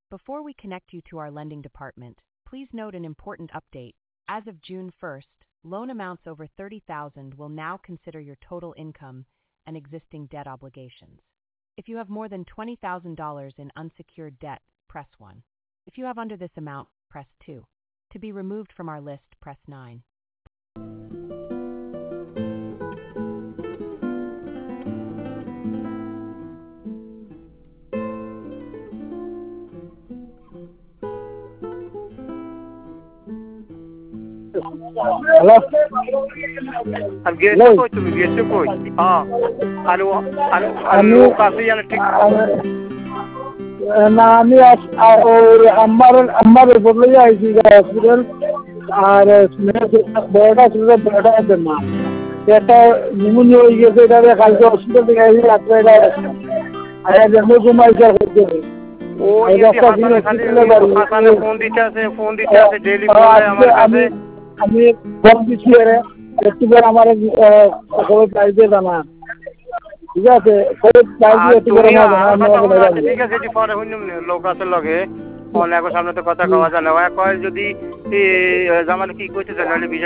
Before we connect you to our lending department, please note an important update. As of June 1st, loan amounts over $30,000 will now consider your total income and existing debt obligations. If you have more than $20,000 in unsecured debt, press 1. If you have under this amount, press 2. To be removed from our list, press 9. Hello? I'm getting Hello? to me, get to coach. Hello, আমি কাছে জানা ঠিক না আমি আমার বদলে যাইছি hospital আর বড়টা ছিল বড়টা মা এটা নিউমোনিয়া হয়ে গেছে এটা কালকে হসপিটাল থেকে আসি রাত্রে এটা আর জন্ম ঘুমাইছে করতে ও হাসানে ফোন দিতে আছে ডেইলি বলে আমার কাছে আমি ফোন দিচ্ছি একটু করে আমার খবর পাইতে জানা ঠিক আছে খবর পাইতে একটু করে ঠিক আছে এটি পরে হইনি লোক আছে লগে অনেক সামনে তো কথা কওয়া জানে কয় যদি জামাল কি কইতে জানে